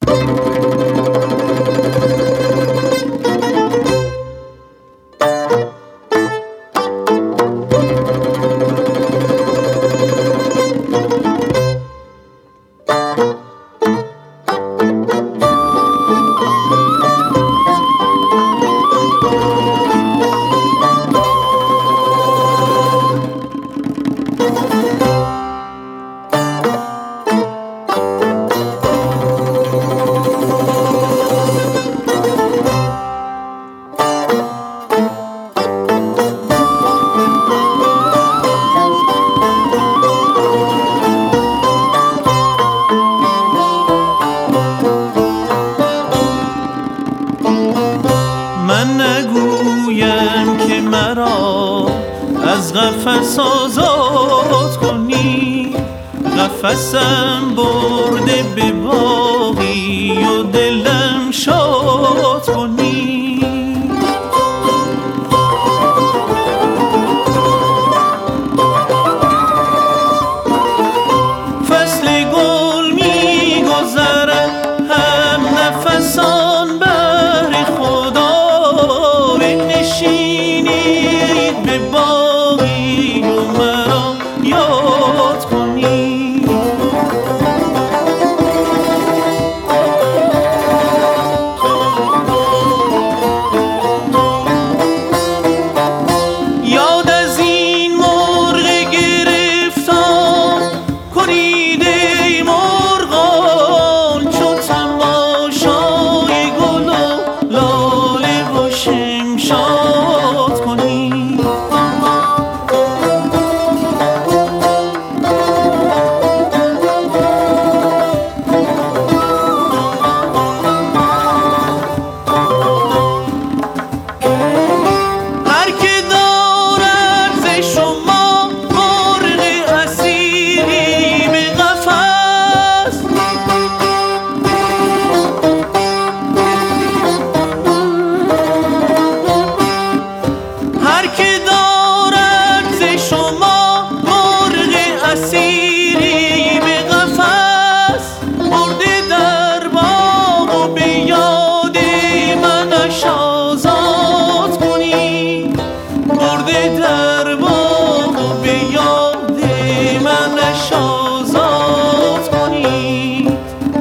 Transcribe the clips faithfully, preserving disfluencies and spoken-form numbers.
من نگویم که مرا از قفس آزاد کنی، قفسم برده به باغی و دلم شاد کنی. فصل گل می گذرد هم نفسان بر خدا، بنشینید به باغی و مرا یاد کنی. یاد از این مرغ گرفتار کنید ای مرغان، چو تماشای گل و لاله و شمشاد کنید. هر که دارد ز شما مرغ اسیری به قفس، هر که دارد ز شما مرغ اسیری به قفس، برده در باغ و به یاد منش آزاد کنی، برده در باغ و به یاد منش آزاد کنی.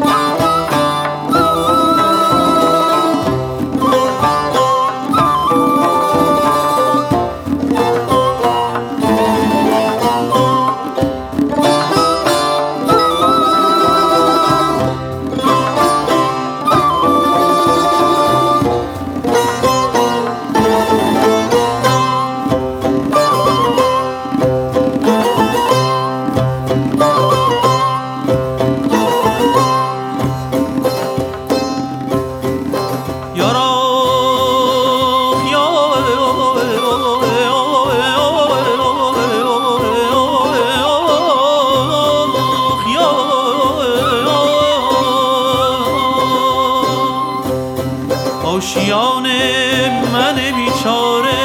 آشیان من بیچاره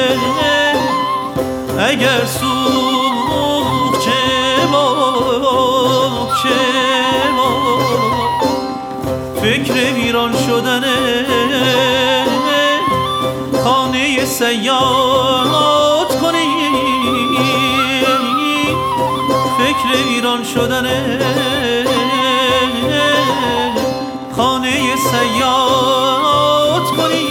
اگر سوخت چه باک چه باک، فکر ویران شدن خانه صیاد کنی، فکر ویران شدن خانه صیاد کنی.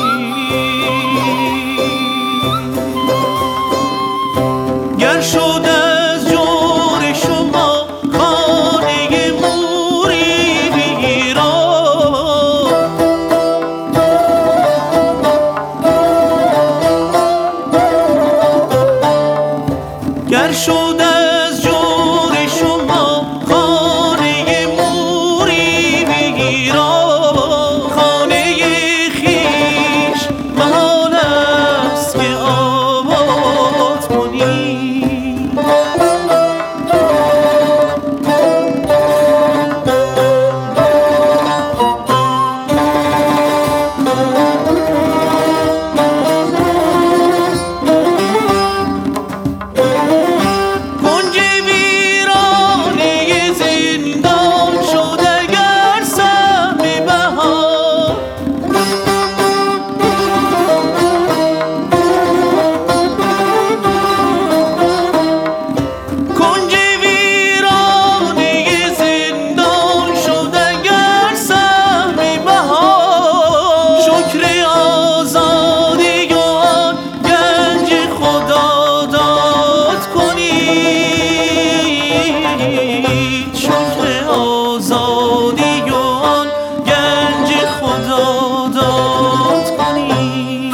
گر شد از جور شما خانه موری ویران، گر شد از جور شما خانه موری ویران، آزادی و آن گنج خدا داد کنی.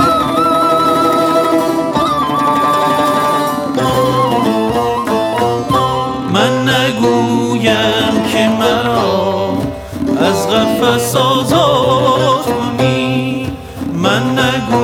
من نگویم که مرا از قفس آزاد کنی، من نگویم